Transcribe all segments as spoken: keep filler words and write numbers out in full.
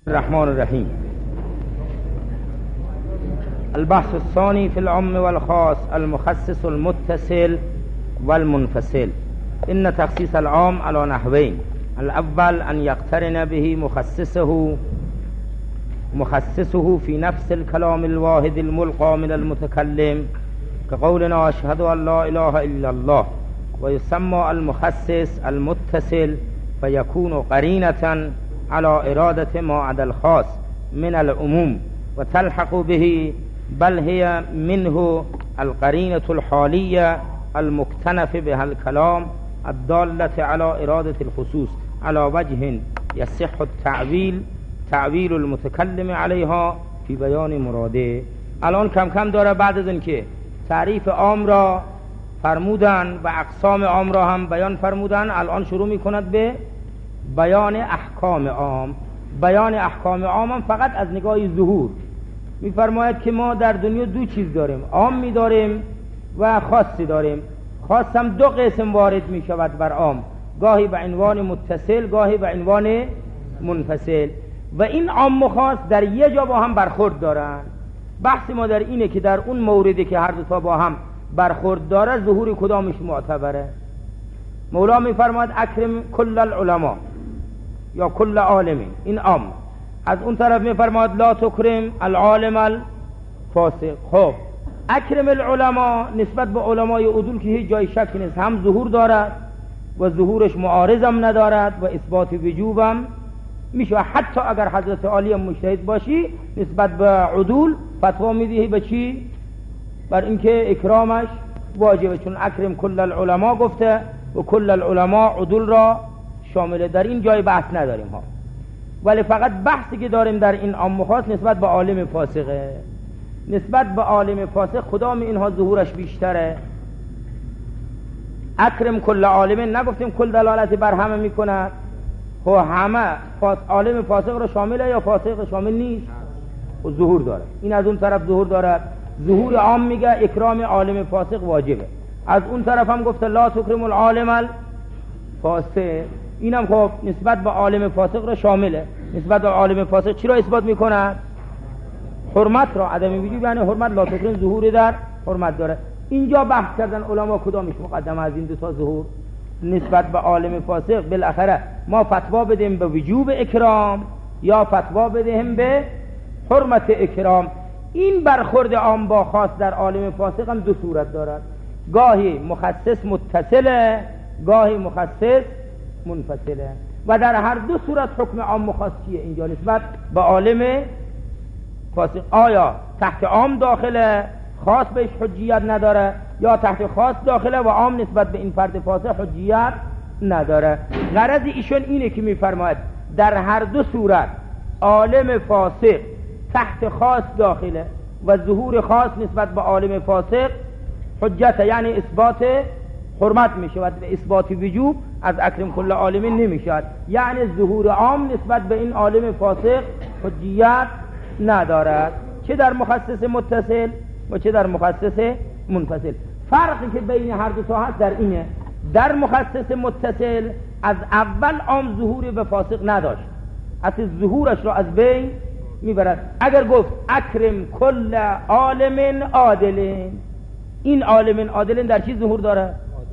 الرحمن الرحیم. البحث الثاني في العام والخاص المخصص المتصل والمنفصل. إن تخصيص العام على نحوين: الأول أن يقترن به مخصصه مخصصه في نفس الكلام الواحد الملقى من المتكلم كقولنا أشهد أن لا إله إلا الله، ويسمى المخصص المتصل فيكون قرينة على إرادة ما عدا الخاص من العموم وتلحق به، بل هي منه القرينة الحالية المكتنف بها الكلام الدالة على إرادة الخصوص على وجه يصح التعويل تعویل المتکلم علیها فی بیان مراده. الان کم کم داره بعد از این که تعریف عام را فرمودن و اقسام عام را هم بیان فرمودن، الان شروع می کند به بیان احکام عام. بیان احکام عام هم فقط از نگاه ظهور می فرماید که ما در دنیا دو چیز داریم: عام می داریم و خاصی داریم. خاص هم دو قسم وارد می شود بر عام، گاهی به عنوان متصل، گاهی به عنوان منفصل. و این عام و خاص در یه جا با هم برخورد دارن. بحث ما در اینه که در اون موردی که هر دو تا با هم برخورد داره ظهور کدامش معتبره. مولا میفرماید اکرم کل العلماء یا کل عالمین، این عام. از اون طرف میفرماید لا تکرم العالم الفاسق. خب اکرم العلماء نسبت به علمای عدول که هیچ جای شک نیست، هم ظهور دارد و ظهورش معارضم ندارد و اثبات وجوبم میشه. حتی اگر حضرت عالی مجتهد باشی نسبت به عدول فتوا میدهی به چی؟ بر اینکه اکرامش واجبه، چون اکرم کل العلماء گفته و کل العلماء عدول را شامله. در این جای بحث نداریم ها، ولی فقط بحثی که داریم در این عام و خاص نسبت به عالم فاسقه. نسبت به عالم فاسق کدام اینها ظهورش بیشتره؟ اکرم کل عالم نگفتیم کل دلالت بر همه میکند. خب همه فاس عالم فاسق را شامله یا فاسق شامل نیست؟ و ظهور داره. این از اون طرف ظهور داره. ظهور عام میگه اکرام عالم فاسق واجبه. از اون طرف هم گفته لا تکرم العالم الفاسق، اینم خب نسبت به عالم فاسق را شامله. نسبت به عالم فاسق چی را اثبات میکنه؟ حرمت را. عدم وجوب یعنی حرمت. لا تکرم ظهور در حرمت داره. اینجا بحث کردن علما کدامش مقدم از این دو تا ظهور نسبت به عالم فاسق. بالاخره ما فتوا بدیم به وجوب اکرام یا فتوا بدیم به حرمت اکرام. این برخورد عام با خاص در عالم فاسق هم دو صورت دارد: گاهی مخصص متصله، گاهی مخصص منفصله. و در هر دو صورت حکم عام و خاص چیه اینجا نسبت به عالم فاسق؟ آیا تحت عام داخله خاص بهش حجیت نداره، یا تحت خاص داخله و عام نسبت به این فرد فاسق حجیت نداره؟ غرض ایشون اینه که میفرماید در هر دو صورت عالم فاسق تحت خاص داخله و ظهور خاص نسبت به عالم فاسق حجت، یعنی اثبات حرمت میشود و اثبات وجوب از اکرم کل عالمین نمیشود. یعنی ظهور عام نسبت به این عالم فاسق حجیت ندارد، چه در مخصص متصل و چه در مخصص منفصل. فرقی که بین هر دو تا هست در اینه: در مخصص متصل از اول عام ظهور به فاسق نداشت، اصل ظهورش را از بین میبرد. اگر گفت اکرم کل عالم عادل، این عالم عادل در چی ظهور داره؟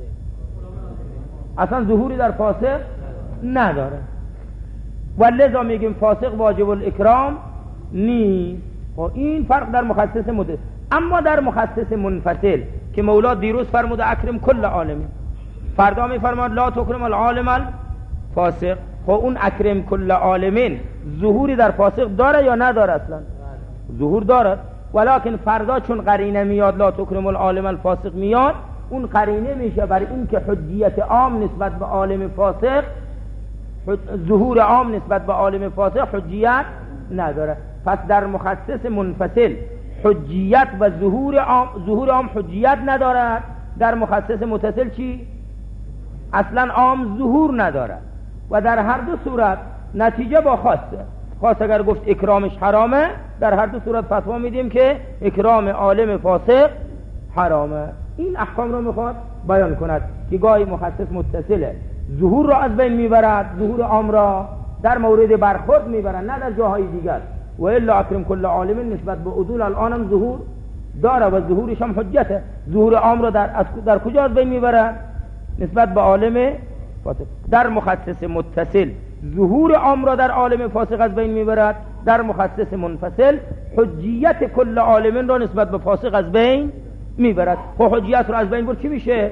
اصلا ظهوری در فاسق نداره. و لذا میگیم فاسق واجب الاکرام نیست. و این فرق در مخصص متصل. اما در مخصص منفصل که مولا دیروز فرموده اکرم کل عالم، فردا میفرماد لا تکرم العالم الفاسق. خب اون اکرم کل عالمین ظهوری در فاسق داره یا نداره؟ اصلا ظهور داره، ولکن فردا چون قرینه میاد لا تکرم العالم الفاسق میاد، اون قرینه میشه برای این که حجیت عام نسبت به عالم فاسق، ظهور عام نسبت به عالم فاسق حجیت نداره. پس در مخصص منفصل حجیت و ظهور عام ظهور عام حجیت ندارد. در مخصص متصل چی؟ اصلا عام ظهور ندارد. و در هر دو صورت نتیجه با خاصه. خاص اگر گفت اکرامش حرامه، در هر دو صورت فتوا میدیم که اکرام عالم فاسق حرامه. این احکام رو میخواد بیان کند که گاهی مخصص متصله ظهور را از بین میبرد، ظهور عام را، در مورد برخورد میبرن نه در جاهای دیگر. و الا اکرم کل عالم نسبت به عدول الانم ظهور داره و ظهورش هم حجته. ظهور عام رو در در کجا از بین میبرن؟ نسبت به عالم فاسق. در مخصص متصل ظهور عام را در عالم فاسق از بین میبرد، در مخصص منفصل حجیت کل عالم را نسبت به فاسق از بین میبرد. خب حجیت رو از بین برد چی میشه؟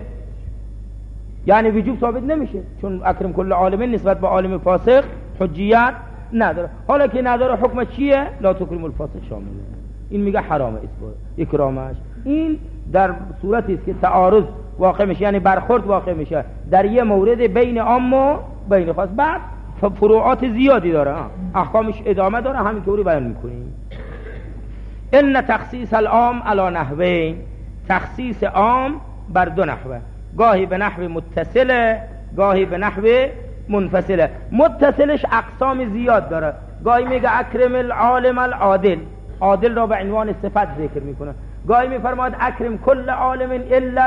یعنی وجوب ثابت نمیشه، چون اکرم کل عالم نسبت به عالم فاسق حجیت نداره. حالا که نداره حکم چیه؟ لا تکرم الفاسق شامله. این میگه حرامه اکرامش. این در صورتی است که تعارض واقع میشه، یعنی برخورد واقع میشه در یه مورد بین عام و بین خاص. بعد فروعات زیادی داره، احکامش ادامه داره، همینطوری بیان میکنیم. ان تخصیص العام علی نحوین، تخصیص عام بر دو نحوه، گاهی به نحو متصله، گاهی به نحو منفصله. متصلش اقسام زیاد داره، گاهی میگه اکرم العالم العادل، عادل را به عنوان صفت ذکر میکنه. گاهی میفرماید اکرم کل عالم الا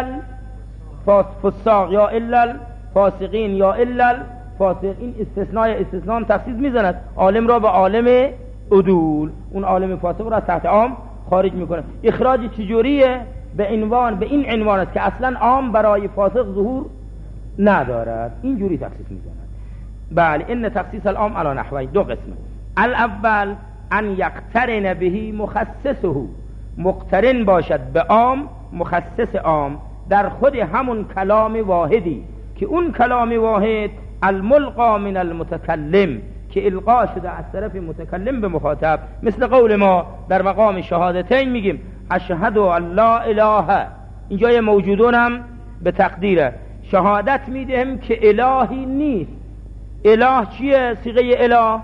الفساق یا الا الفاسقین یا الا الفاسق. این استثناء استثناء تخصیص میزند، عالم را به عالم عدول، اون عالم فاسق را تحت عام خارج میکنه. اخراج چجوریه؟ به عنوان به این عنوان است که اصلا عام برای فاسق ظهور ندارد، اینجوری تخصیص میزند. بله، ان تخصیص العام علی نحوین، دو قسمه. الاول ان یقترن به مخصصه، مقترن باشد به عام مخصص عام در خود همون کلام واحدی که اون کلام واحد الملقا من المتکلم که القا شده از طرف متکلم به مخاطب. مثل قول ما در مقام شهادتین میگیم اشهد ان لا اله، اینجا موجودونم به تقدیره، شهادت میدهم که الهی نیست. اله چیه؟ صیغه اله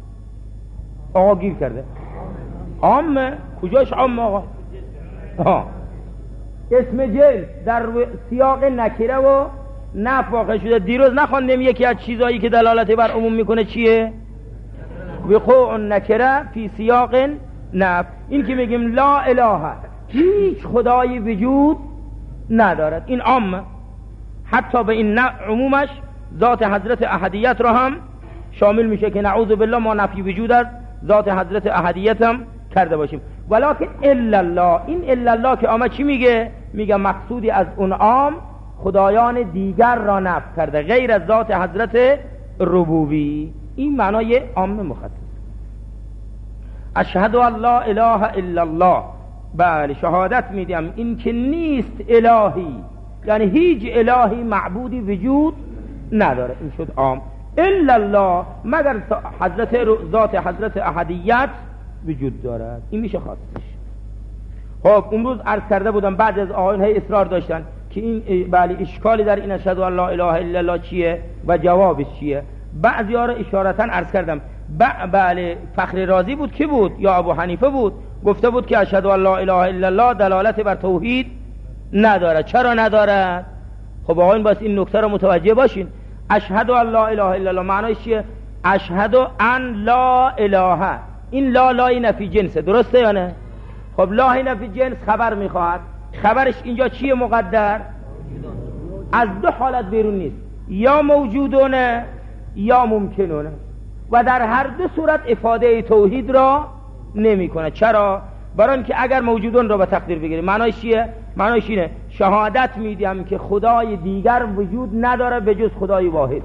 آقا گیر کرده، عامه. کجاش عام آقا؟ ها، اسم جنس در سیاق نکره و نفی واقع شده. دیروز نخواندیم یکی از چیزایی که دلالت بر عموم میکنه چیه؟ وقوع نکره فی سیاق نفی. این که میگیم لا اله، هیچ خدایی وجود ندارد، این عامه. حتی به این عمومش ذات حضرت احدیت را هم شامل میشه که نعوذ بالله ما نفی وجود از ذات حضرت احدیت هم کرده باشیم. ولکن الا الله، این الا الله که آمد چی میگه؟ میگه مقصودی از اون عام خدایان دیگر را نفی کرده غیر از ذات حضرت ربوبی. این معنای عام مخصص. اشهد ان لا اله الا الله، بله شهادت میدم این که نیست الهی، یعنی هیچ الهی معبودی وجود نداره، این شد عام. الا الله، مگر حضرت ذات حضرت احدیت وجود دارد، این میشه خاصش. خب امروز عرض کرده بودم بعد از آیین های اصرار داشتن که این بله اشکالی در این اشهد ان لا اله الا الله چیه و جوابش چیه. بعضی ها رو اشارتا عرض کردم. بله فخر رازی بود کی بود؟ یا ابو حنیفه بود، گفته بود که اشهد ان لا اله الا الله دلالت بر توحید نداره. چرا نداره؟ خب آقایون بس این نکته رو متوجه باشین. اشهد ان لا اله الا الله معنیش چیه؟ اشهد ان لا اله، این لا لای نفی جنسه، درسته یا نه؟ خب لا نفی جنس خبر میخواهد، خبرش اینجا چیه مقدر؟ از دو حالت بیرون نیست، یا موجودونه یا ممکنونه، و در هر دو صورت افاده توحید را نمیکنه. چرا؟ برای اینکه اگر موجودون را به تقدیر بگیریم معنیش چیه؟ معنیش اینه شهادت میدیم که خدای دیگر وجود نداره به جز خدای واحد.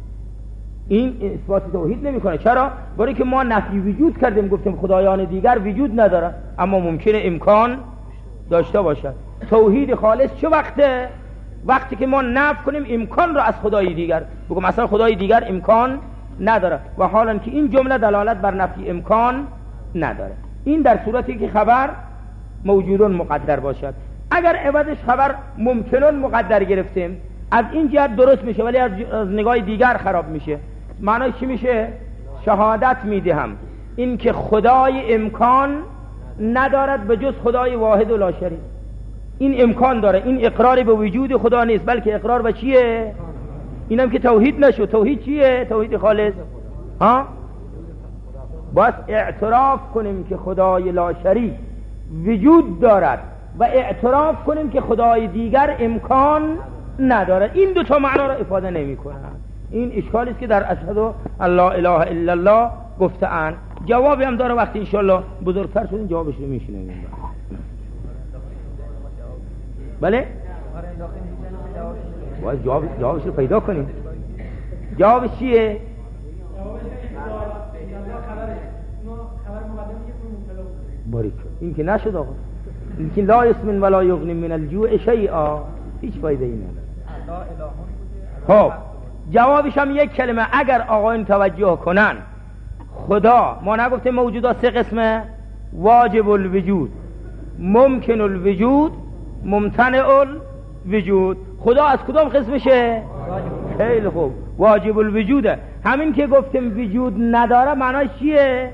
این اثبات توحید نمیکنه. چرا؟ برای اینکه ما نفی وجود کردیم، گفتیم خدایان دیگر وجود نداره، اما ممکنه امکان داشته باشد. توحید خالص چه وقته؟ وقتی که ما نفی کنیم امکان را از خدای دیگر، بگم اصلا خدای دیگر امکان نداره، و حالا که این جمله دلالت بر نفی امکان نداره. این در صورتی که خبر موجودون مقدر باشد. اگر عوضش خبر ممکنون مقدر گرفتیم از این جهت درست میشه، ولی از نگاه دیگر خراب میشه. معنی چی میشه؟ شهادت میدهم این که خدای امکان ندارد به جز خدای واحد و لا شریک. این امکان داره، این اقرار به وجود خدا نیست، بلکه اقرار به چیه؟ اینم که توحید نشد. توحید چیه؟ توحید خالص. ها؟ باید اعتراف کنیم که خدای لا شریک وجود دارد و اعتراف کنیم که خدای دیگر امکان نداره. این دو تا معنا را افاده نمی کنند. این اشکالی است که در اشهد ان لا اله الا الله گفته‌اند. جوابی هم داره وقتی انشالله بزرگتر شدین جوابش رو میشنویم. بله باید جواب جوابش رو پیدا کنیم. جوابش چیه؟ باریک این که نشد آقا، این که لا یسمن ولا یغنی من الجوع شیئا، هیچ فایده ای نداره. خب جوابش هم یک کلمه. اگر آقایون توجه کنن، خدا ما نگفته موجودات سه قسمه؟ واجب الوجود، ممکن الوجود، ممتنع الوجود. خدا از کدام قسمشه؟ خیلی خوب، واجب الوجوده. همین که گفتیم وجود نداره معناش چیه؟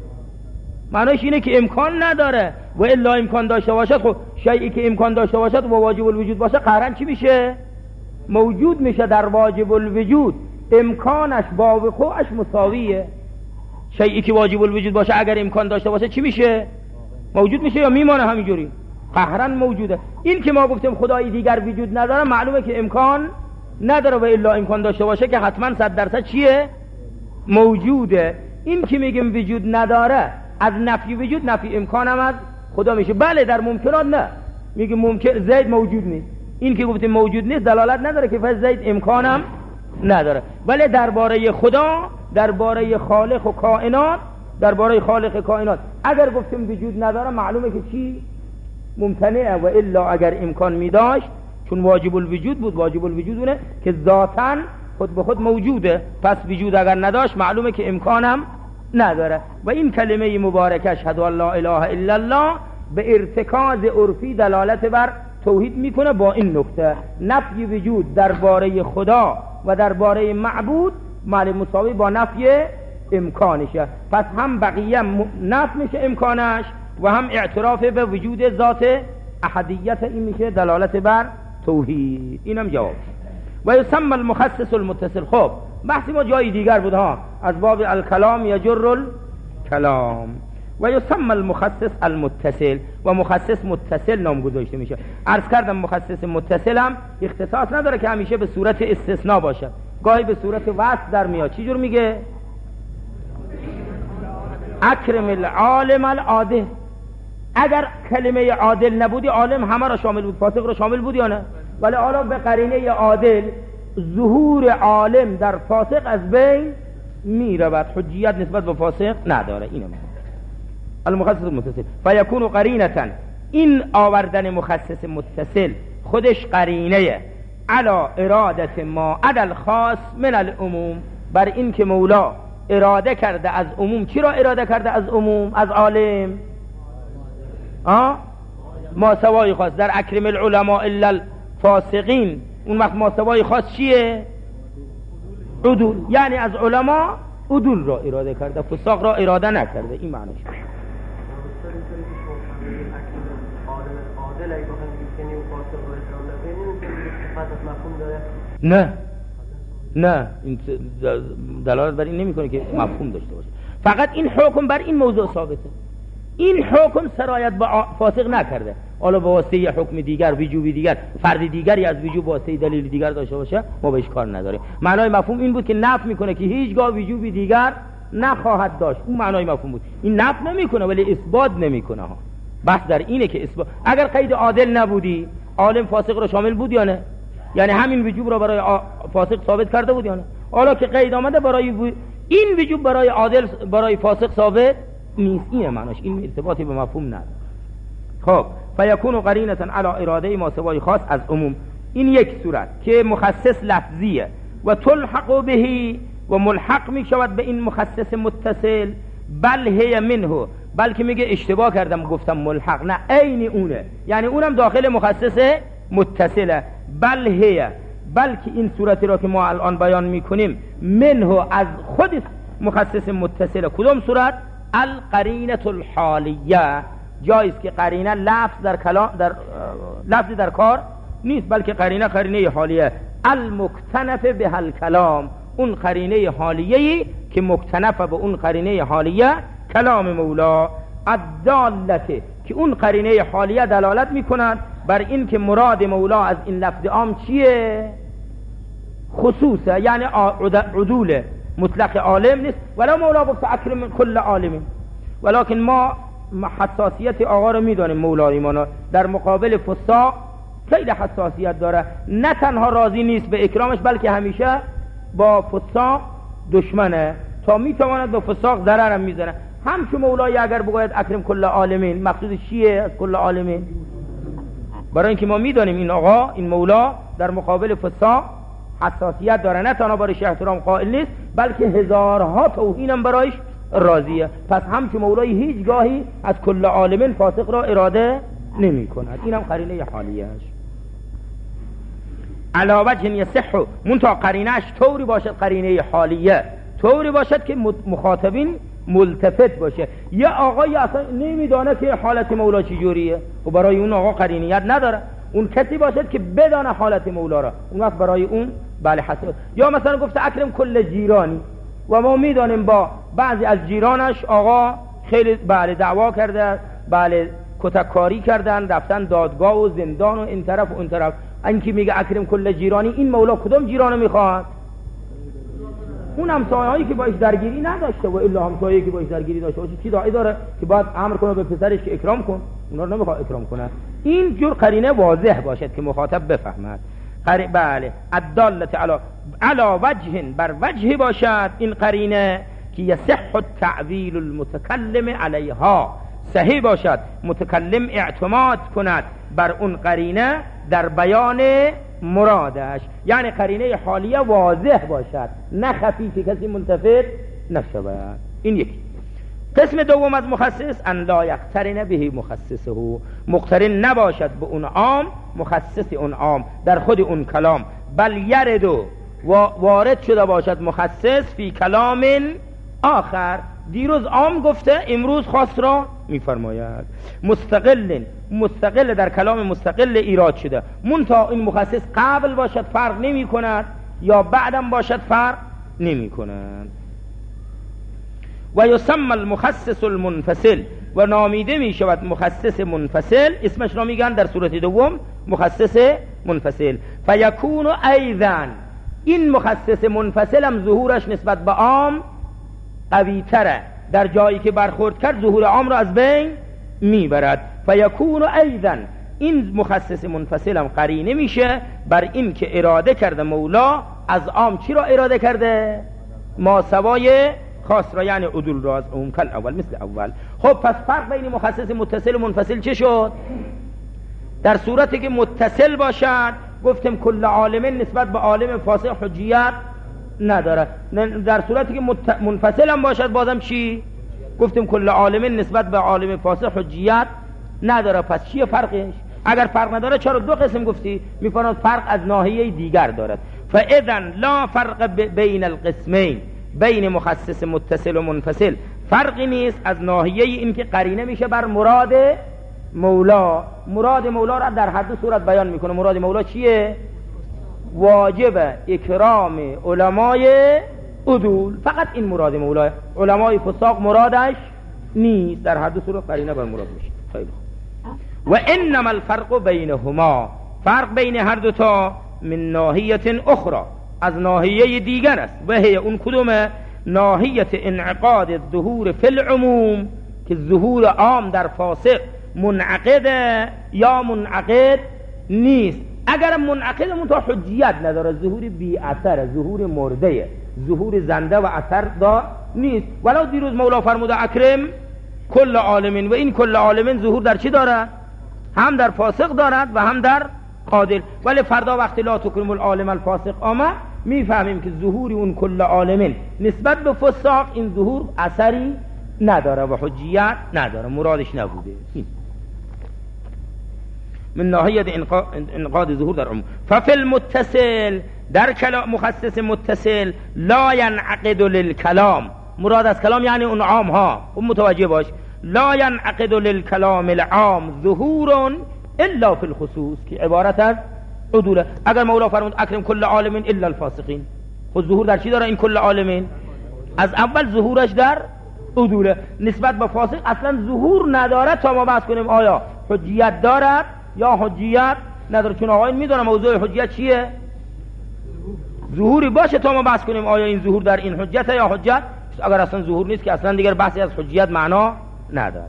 معناش اینه که امکان نداره. و الا امکان داشته باشد، خب شیئی که امکان داشته باشد و واجب الوجود باشه قهرن چی میشه؟ موجود میشه. در واجب الوجود امکانش با وقوعش مساویه. شیئی که واجب الوجود باشه اگر امکان داشته باشه چی میشه؟ موجود میشه یا میمانه همینجوری؟ قهرن موجوده. این که ما گفتیم خدای دیگر وجود نداره معلومه که امکان نداره. و الا امکان داشته باشه که حتما صد درصد چیه؟ موجوده. این که میگیم وجود نداره از نفی وجود نفی امکان هم از خدا میشه. بله در ممکنات نه، میگه ممکن زید موجود نیست. این که گفتیم موجود نیست دلالت نداره که پس زید امکانم نداره. ولی درباره خدا، درباره خالق و کائنات، درباره خالق کائنات اگر گفتیم وجود نداره معلومه که چی؟ ممتنعه. و الا اگر امکان میداشت، چون واجب الوجود بود، واجب الوجود اونه که ذاتاً خود به خود موجوده، پس وجود اگر نداشت معلومه که امکانم نداره. و این کلمه مبارکه اشهد ان لا اله الا الله به ارتکاز عرفی دلالت بر توحید میکنه. با این نکته نفی وجود درباره خدا و درباره معبود معنی مساوی با نفی امکانشه. پس هم بقیه نفی میشه امکانش و هم اعتراف به وجود ذات احدیت، این میشه دلالت بر توحید. اینم جواب. و یسمى المخصص المتصل. خب بحثی ما جای دیگر بود ها، از باب الکلام یجر الکلام. و یسمى المخصص المتصل، و مخصص متصل نام گذاشته میشه. عرض کردم مخصص متصل هم اختصاص نداره که همیشه به صورت استثناء باشه، گاهی به صورت وصف در میاد. چی جور میگه؟ اکرم العالم العادل. اگر کلمه عادل نبودی عالم همه را شامل بود، فاسق را شامل بود یا نه؟ ولی حالا به قرینه عادل ظهور عالم در فاسق از بین میرود، حجیت نسبت به فاسق نداره. اینه المخصص متصل. فیکون قرینتا، این آوردن مخصص متصل خودش قرینه علی ارادت ما عدل خاص من العموم، بر این که مولا اراده کرده از عموم. چی را اراده کرده از عموم؟ از عالم آه؟ ما سوای خاص. در اکرم العلماء الا الفاسقین، اون وقت ما سوای خاص چیه؟ عدول. یعنی از علما عدول را اراده کرده، فساق را اراده نکرده. این معنیش. نه نه این دلالت بر این نمیکنه که مفهوم داشته باشه. فقط این حکم بر این موضوع ثابته. این حکم سرایت با فاسق نکرده. حالا به واسطه یه حکم دیگر، وجوبی دیگر، فرد دیگری از وجوب واسطه دلیل دیگر داشته باشه ما بهش کار نداریم. معنای مفهوم این بود که نفی میکنه که هیچگاه وجوبی دیگر نخواهد داشت. اون معنای مفهوم بود. این نفی نمیکنه ولی اثبات نمیکنه ها. بحث در اینه که اثبات. اگر قید عادل نبودی عالم فاسق رو شامل بود یا نه؟ یعنی همین وجوب رو برای فاسق ثابت کرده بود یا نه؟ حالا که قید آمده برای و... این وجوب برای عادل برای فاسق ثابت نیست. اینه معناش. این ارتباطی به مفهوم نداره. خب فیکون قرینه علی اراده ما سوای خاص از عموم. این یک صورت که مخصص لفظیه و تلحق بهی و ملحق می شود به این مخصص متصل. بل هی منه، بلکه میگه اشتباه کردم گفتم ملحق، نه عین اونه، یعنی اونم داخل مخصص متصله. بل هی، بلکه این صورتی را که ما الان بیان میکنیم منه از خود مخصص متصله. کدوم صورت؟ القرینه الحالیه. جایز که قرینه لفظ در کلام در لفظ در کار نیست، بلکه قرینه قرینه حالیه. المکتنف به الکلام، اون قرینه حالیه‌ای که مکتنف به اون قرینه حالیه کلام مولا. الدالته، که اون قرینه حالیه دلالت میکند بر این که مراد مولا از این لفظ عام چیه؟ خصوصه، یعنی عدول مطلق عالم نیست. ولی مولا گفت اکرم کل عالمین، ولکن ما حساسیت آقا رو میدانیم. مولا ایمانا در مقابل فساق خیلی حساسیت داره، نه تنها راضی نیست به اکرامش بلکه همیشه با فساق دشمنه تا میتواند به فساق ضرر هم میزنه. همچون مولای اگر بگوید اکرم کل عالمین، مقصود چیه از کل عالمین؟ برای اینکه ما میدانیم این آقا، این مولا در مقابل فساق حساسیت داره، نه تنها برایش احترام قائل نیست بلکه هزارها توهینم برایش راضیه. پس همچون مولای هیچ گاهی از کل عالمین فاسق را اراده نمی کند. اینم قرینه حالیهش. علاوه جن یصح، منتها قرینهش طوری باشد، قرینه حالیه طوری باشد که مخاطبین ملتفت باشه. یه آقایی اصلا نمیدانه که حالت مولا چی جوریه و برای اون آقا قرینیت نداره، اون کسی باشد که بدانه حالت مولا را، اون وقت برای اون بله حسد. یا مثلا گفته اکرم کل جیرانی و ما میدانیم با بعضی از جیرانش آقا خیلی بله دعوا کرده، بله کتککاری کردن، رفتن دادگاه و زندان و این طرف و اون طرف. اینکه میگه اکرم کل جیرانی، این مولا کدوم جیرانو میخواد؟ اون همسایه هایی که باش درگیری نداشته و الا همسایه‌ای که باش درگیری داشته باشه چی داعی داره که باید امر کنه به پسرش که اکرام کن؟ اونا رو نمیخواد اکرام کنه. این جور قرینه واضح باشد که مخاطب بفهمد. قرینه بله الدالة علی علی وجه، بر وجه باشد این قرینه که یصح التعویل المتکلم علیها، صحیح باشد متکلم اعتماد کند بر اون قرینه در بیان مرادش، یعنی قرینه حالیه واضح باشد نه خفی که کسی ملتفت نشود. این یکی. قسم دوم از مخصص ان لا یقترن به مخصصه، مقترن نباشد به اون عام مخصص اون عام در خود اون کلام، بل یرد و وارد شده باشد مخصص فی کلام آخر. دیروز عام گفته امروز خاص را میفرماید. مستقل مستقل در کلام مستقل ایراد شده، منتها این مخصص قبل باشد فرق نمی کند یا بعدم باشد فرق نمی کند. و یسمى المخصص المنفصل، و نامیده می شود مخصص منفصل، اسمش را میگن در صورت دوم مخصص منفصل. فیکون ایضا، این مخصص منفصل هم ظهورش نسبت به عام قوی تره، در جایی که برخورد کرد ظهور عام را از بین میبرد. فیکون ایضا، این مخصص منفصل هم قرینه میشه بر این که اراده کرده مولا از عام چی را اراده کرده؟ ما سوای خاص را، یعنی عدول را از عموم کل اول مثل اول. خب پس فرق بین مخصص متصل و منفصل چه شد؟ در صورتی که متصل باشد گفتم کل عالم نسبت به عالم فاسق حجیت نداره، در صورتی که منفصل هم باشد بازم چی؟ گفتم کل عالم نسبت به عالم فاسق حجیت نداره. پس چیه فرقش؟ اگر فرق نداره چرا دو قسم گفتی؟ میفرماید فرق از ناحیه دیگر دارد. فاذا لا فرق بین القسمین، بین مخصص متصل و منفصل فرقی نیست از ناحیه این که قرینه میشه بر مراد مولا. مراد مولا را در هر دو صورت بیان میکنه. مراد مولا چیه؟ واجب اکرام علمای عدول، فقط این مراد مولا. علمای فساق مرادش نیست. در هر دو صورت قرینه بر مراد میشه. خیلی خوب. و انما الفرق بینهما، فرق بین هر دو تا من ناحیه اخرى، از ناحیه دیگر است. و هی اون کدومه؟ ناحیه انعقاد الظهور فی العموم، که ظهور عام در فاسق منعقده یا منعقد نیست. اگر منعقد منتها حجیت نداره، ظهور بی اثر، ظهور مرده، ظهور زنده و اثر دا نیست. ولو دیروز مولا فرموده اکرم کل عالمین، و این کل عالمین ظهور در چی داره؟ هم در فاسق دارد و هم در عادل. ولی فردا وقتی لا تکرم العالم الفاسق آمد میفهمیم که ظهور اون کل عالمین نسبت به فساق این ظهور اثری نداره و حجیت نداره، مرادش نبوده. این من ناحیه انقاض ظهور در عموم. ففي المتصل، در کلام مخصص متصل، لا ينعقد للكلام، مراد از کلام یعنی اون عام ها، اون متوجه باش. لا ينعقد للكلام العام ظهور الا في الخصوص، که عبارت از عدوله. اگر مولا فرمود اکرم کل عالمین الا الفاسقین، خود ظهور در چی داره این کل عالمین؟ از اول ظهورش در عدوله. نسبت به فاسق اصلا ظهور نداره تا ما بحث کنیم آیا حجیت دارد یا حجیت نداره. چون آقایون میدونم موضوع حجیت چیه؟ ظهوری باشه تا ما بحث کنیم آیا این ظهور در این حجت یا حجت. اگر اصلا ظهور نیست که اصلا دیگر بحثی از حجیت معنا نداره.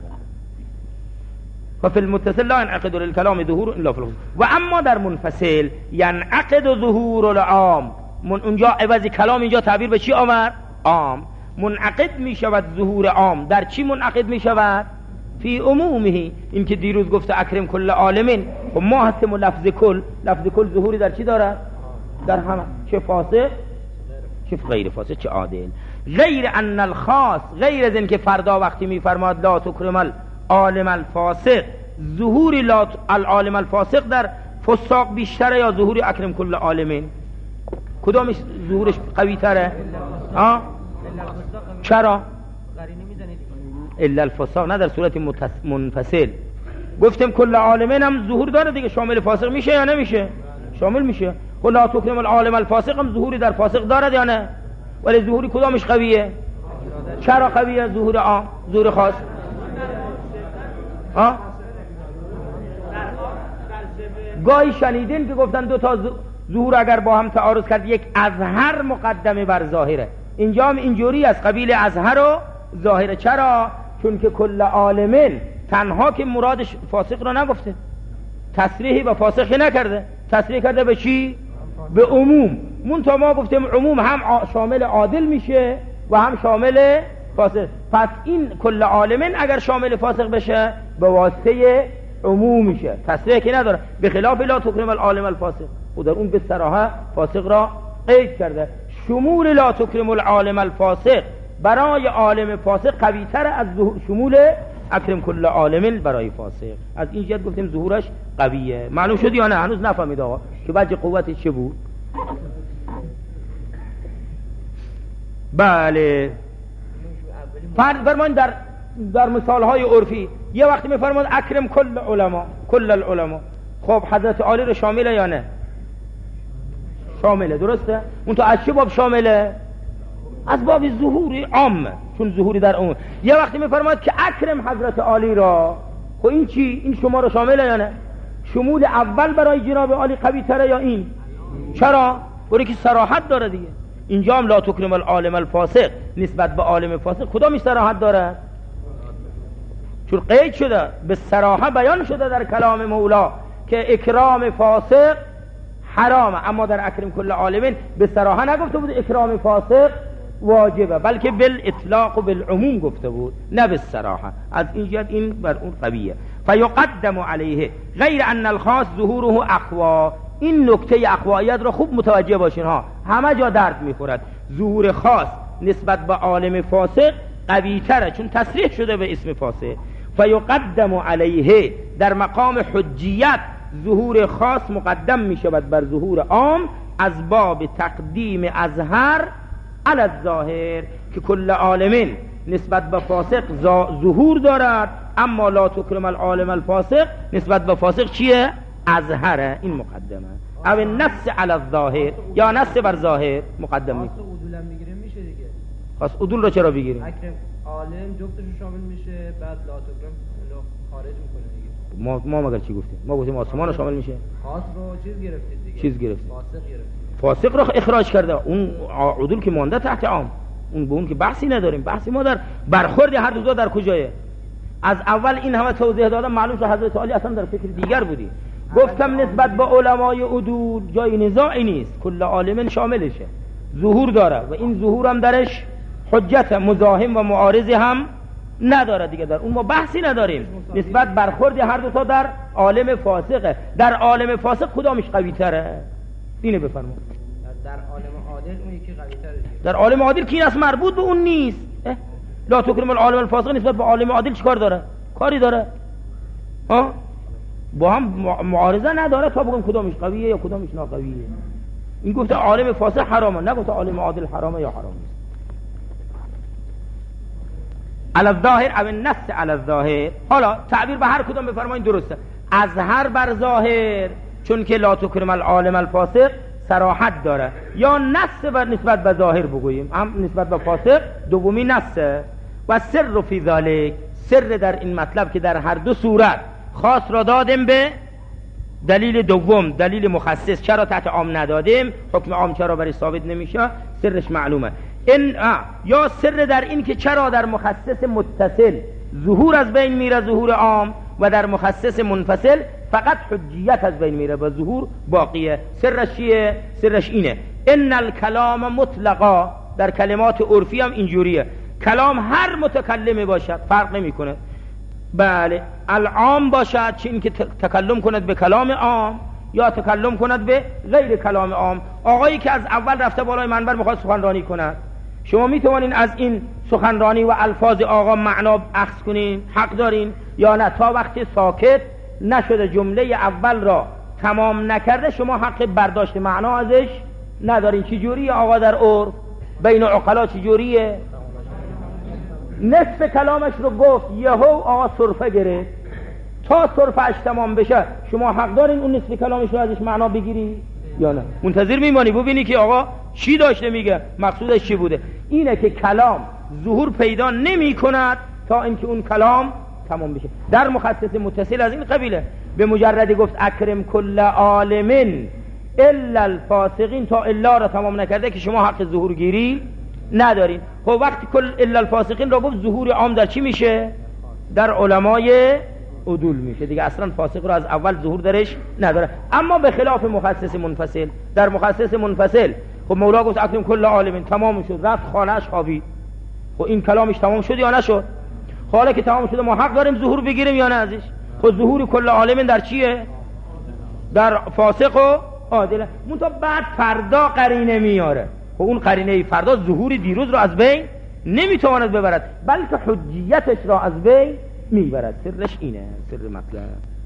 و فی المتصل لا ينعقد للكلام ظهور الا فی الخصوص. و اما در منفصل ينعقد ظهور العام، من اونجا عوض کلام اینجا تعبیر به چی آورد؟ عام. منعقد می شود ظهور عام. در چی منعقد می شود؟ فی عمومه. این که دیروز گفته اکرم کل عالمین، و ما هستیم لفظ کل، لفظ کل ظهوری در چی دارد؟ در همه، چه فاسق چه غیر فاسق چه عادل. غیر ان الخاص، غیر از این که فردا وقتی میفرماد لا تکرم العالم الفاسق، ظهور لا العالم الفاسق در فساق بیشتره یا ظهور اکرم کل عالمین؟ کدامش ظهورش قوی تره؟ ها؟ چرا؟ الا الفساق نه در صورت منفصل. گفتم کل عالمین هم ظهور داره دیگه، شامل فاسق میشه یا نمیشه؟ شامل میشه. لا تکرم العالم الفاسق هم ظهوری در فاسق دارد یا نه؟ ولی ظهوری کدامش قویه؟ چرا قویه؟ ظهور عام، ظهور خاص. ها؟ گاهی شنیدین که گفتن دو تا ظهور اگر با هم تعارض کرد یک اظهر مقدمه بر ظاهره. اینجا هم اینجوری از قبیل اظهر و ظاهره. چرا؟ چون که کل عالمین تنها که مرادش فاسق رو نگفته، تصریحی به فاسق نکرده، تصریح کرده به چی؟ به عموم. منتها ما گفتیم عموم هم شامل عادل میشه و هم شامل فاسق. پس این کل عالمین اگر شامل فاسق بشه به واسطه عموم میشه، تصریح که نداره. به خلاف لا تکرم العالم الفاسق، و در اون به صراحه فاسق را قید کرده. شمول لا تکرم العالم الفاسق برای عالم فاسق قوی تر از شمول اکرم کل عالمین برای فاسق. از این جهت گفتیم ظهورش قویه. معلوم شد یا نه؟ هنوز نفهمید آقا که وجه قوتش چه بود؟ بله. فرض فرمایید در در مثال های عرفی یه وقتی میفرماد اکرم کل علما، کل العلما، خب حضرت عالی رو شامله یا نه؟ شامله، درسته؟ اون تو از چه باب شامله؟ از باب ظهور عام، چون ظهوری در عموم. یه وقتی میفرماد که اکرم حضرت عالی را، خب این چی؟ این شما رو شامله یا نه؟ شمول اول برای جناب عالی قوی تره یا این؟ چرا؟ برای که صراحت داره دیگه. اینجا هم لا تکرم العالم الفاسق نسبت به عالم فاسق کدامش صراحت داره؟ چون قید شده، به صراحه بیان شده در کلام مولا که اکرام فاسق حرامه، اما در اکرم کل عالمین به صراحه نگفته بود اکرام فاسق واجبه، بلکه بالاطلاق و بالعموم گفته بود، نه به صراحه. از این جهت این بر اون قویه. فیقدم علیه غیر ان الخاص ظهوره اقوا. این نکته اقوایت را خوب متوجه باشین ها، همه جا درد میخورد. ظهور خاص نسبت به عالم فاسق قوی تره، چون تصریح شده به اسم فاسق. فیقدم علیه، در مقام حجیت ظهور خاص مقدم می شود بر ظهور عام از باب تقدیم اظهر علی الظاهر، که کل عالمین نسبت به فاسق ظهور دارد، اما لا تکرم العالم الفاسق نسبت به فاسق چیه؟ اظهره. این مقدمه. او نص علی الظاهر یا نص بر ظاهر مقدم می. خاص عدول هم بگیریم میشه دیگه. خاص عدول رو چرا بگیریم؟ اکرم عالم جفتش شامل میشه، بعد لا تکرم اونو خارج میکنه دیگه. ما ما مگر چی گفتیم؟ ما گفتیم آسمان رو شامل میشه. خاص رو چیز گرفتید دیگه. چیز گرفتید. فاسق گرفتید. فاسق رو اخراج کرده، اون عدول که مانده تحت عام، اون به اون که بحثی نداریم. بحثی ما در برخورد هر دو در کجایه؟ از اول این همه توضیح دادم، معلوم شد حضرت علی اصلا در فکر دیگر بودی. گفتم نسبت به علمای عدول جای نزاعی نیست، کل عالمین شاملشه، ظهور داره و این ظهور هم درش حجت مزاحم و معارضی هم نداره دیگه. در اون ما بحثی نداریم. نسبت برخورد هر دو تا در عالم فاسقه. در عالم فاسق کدامش قوی تره؟ اینو بفرمایید. در عالم عادل اون یکی قوی تره. در عالم عادل کی است؟ مربوط به اون نیست. لا تکرم العالم الفاسق نسبت به عالم عادل چیکار داره؟ کاری داره؟ ها؟ با هم معارضه نداره تا بگم کدامش قویه یا کدامش ناقویه. این گفته عالم فاسق حرامه، نه گفته عالم عادل حرامه یا حرام نیست. علی الظاهر او النص علی الظاهر. حالا تعبیر به هر کدام بفرمایید درسته. اظهر بر ظاهر، چون که لا تکرم العالم الفاسق صراحت داره، یا نص بر نسبت به ظاهر بگوییم، هم نسبت به فاسق دومی نصه. و سر فی ذلک، سر در این مطلب که در هر دو صورت خاص را دادیم به دلیل دوم دلیل مخصص چرا تحت عام ندادیم، حکم عام چرا برای ثابت نمیشه، سرش معلومه. این یا سر در این که چرا در مخصص متصل ظهور از بین میره، ظهور عام، و در مخصص منفصل فقط حجیت از بین میره و ظهور باقیه. سرش چیه؟ سرش اینه ان الکلام مطلقا، در کلمات عرفی هم اینجوریه، کلام هر متکلمی باشد فرق نمیکنه، بله العام باشد، چه این که تکلم کند به کلام عام یا تکلم کند به غیر کلام عام. آقایی که از اول رفته بالای منبر میخواد سخنرانی کند، شما میتوانین از این سخنرانی و الفاظ آقا معنا اخذ کنین، حق دارین یا نه؟ تا وقتی ساکت نشده جمله اول را تمام نکرده شما حق برداشت معنا ازش ندارین. چی جوریه آقا در عرف بین عقلا؟ چی جوریه؟ نصف کلامش رو گفت، یهو آقا صرفه گرفت، تا صرفه‌اش تمام بشه شما حق دارین اون نصف کلامش رو ازش معنا بگیری یا نه؟ منتظر میمانی ببینی که آقا چی داشته میگه، مقصودش چی بوده. اینه که کلام ظهور پیدا نمی کند تا اینکه اون کلام تمام بشه. در مخصص متصل از این قبیله، به مجردی گفت اکرم کل عالمین الا الفاسقین، تا الا را تمام نکرده که شما حق ظهور گیری ندارین. خب وقتی کل الا الفاسقین را گفت ظهور عام در چی میشه؟ در علمای عدول میشه دیگه، اصلا فاسق رو از اول ظهور درش نداره. اما به خلاف مخصص منفصل، در مخصص منفصل خب مولا گفت اکرم کل عالمین، تمام شد، رفت خانه‌اش خوابید، خب این کلامش تمام شد یا نشد؟ حالا که تمام شده ما حق داریم ظهور بگیریم یا نه ازش؟ خب ظهور کل عالمین در چیه؟ در فاسق و عادل. منتها بعد فردا قرینه میاره، خب اون قرینه فردا ظهور دیروز رو از بین نمیتواند ببرد، بلکه حجیتش را از بین میبرد. سرش اینه، سر مطلب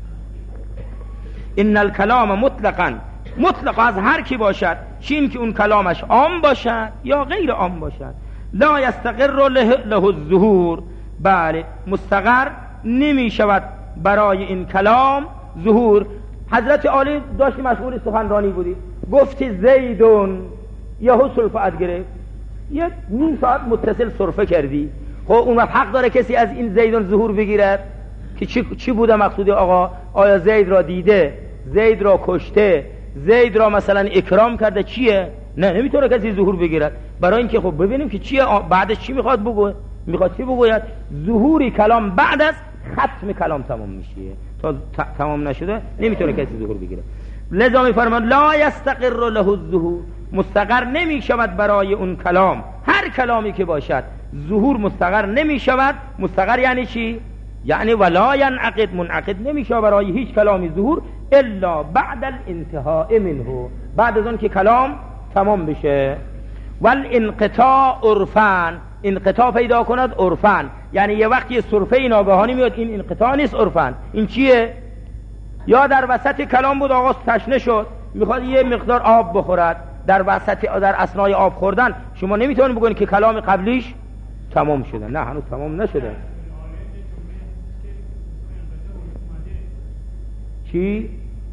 ان الکلام مطلقا، مطلق از هر کی باشد، چین که اون کلامش عام باشد یا غیر عام باشد، لا یستقر له, له الظهور، بله مستقر نمی شود برای این کلام ظهور. حضرت عالی داشتی مشغول سخنرانی بودی، گفتی زیدون، یهو صرفت گرفت، یه نیم ساعت متصل صرفه کردی، خب اون وقت حق داره کسی از این زیدون ظهور بگیرد که چی, چی بوده مقصود آقا؟ آیا زید را دیده، زید را کشته، زید را مثلا اکرام کرده، چیه؟ نه نمیتونه کسی ظهور بگیرد، برای اینکه خب ببینیم که چیه بعدش، چی میخواد بگوه، میخواد چی بگوید. ظهوری کلام بعد از ختم کلام تمام میشه، تا تمام نشده نمیتونه کسی ظهور بگیره. لذا میفرمان لا یستقر له الظهور، مستقر نمیشود برای اون کلام، هر کلامی که باشد ظهور مستقر نمیشود. مستقر یعنی چی؟ یعنی ولا ینعقد، منعقد نمیشه برای هیچ کلامی ظهور الا بعد الانتهاء منه، بعد از اون که کلام تمام بشه. والانقطاع عرفان، انقطاع پیدا کند عرفان، یعنی یه وقتی صرفه ناگهانی میاد، این انقطاع نیست عرفان. این چیه؟ یا در وسط کلام بود آقا تشنه شد میخواد یه مقدار آب بخورد، در وسط در اثنای آب خوردن شما نمیتونید بگید که کلام قبلیش تمام شده، نه هنوز تمام نشده. چی؟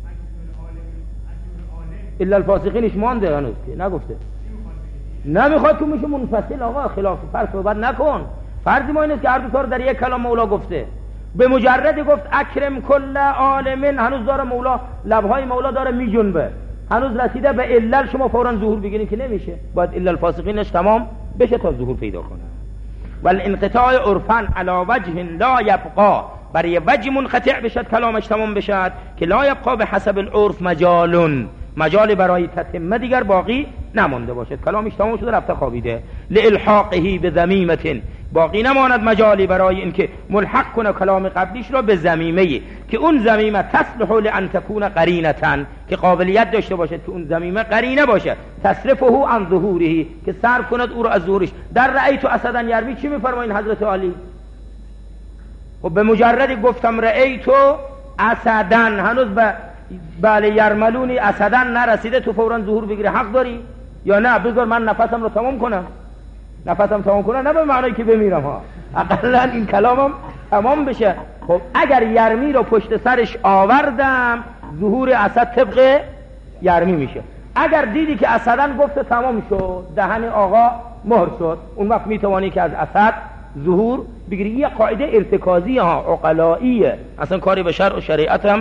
الا الفاسقینش مانده هنوز که نگفته، نمیخواد که میشه منفصل. آقا خلاف فرض صحبت نکن، فرضی ما اینه که هر دو تا رو در یک کلام مولا گفته. به مجرد گفت اکرم کل عالمین، هنوز داره مولا، لبهای مولا داره میجنبه، هنوز رسیده به علل، شما فوراً ظهور بگیرین که نمیشه، باید الا الفاسقینش تمام بشه تا ظهور پیدا کنه. والانقطاع عرفا علی وجه لا یبقا، برای وجه منقطع بشد کلامش تمام بشد که لا یبقا به حسب العرف مجال، مجال برای تتمه دیگر باقی نمانده باشد، کلامش تمام شده رفته خوابیده. لالحاقه به ذمیمه، باقی نماند مجالی برای اینکه ملحق کنه کلام قبلیش را به ذمیمه، که اون ذمیمه تصلح لان تکون قرینه، که قابلیت داشته باشد که اون ذمیمه قرینه باشه، تصرفه عن ظهوره، که صرف کند او را از ظهورش. در رأیت اسدا یرمی چی میفرمایین حضرت علی؟ و به مجرد گفتم رأیت اسدا، هنوز به بله یرملونی اسدا نرسیده تو فوراً ظهور بگیره، حق داری یا نه؟ بذار من نفسم رو تمام کنم، نفسم تمام کنم، نه به معنی که بمیرم ها، اقلا این کلامم تمام بشه. خب اگر یرمی رو پشت سرش آوردم ظهور اسد طبق یرمی میشه. اگر دیدی که اسدن گفته تمام شد، دهن آقا مهر شد، اون وقت میتوانی که از اسد ظهور بگیری. یه قاعده ارتکازی ها، عقلائیه، اصلا کاری به شرع و شریعت هم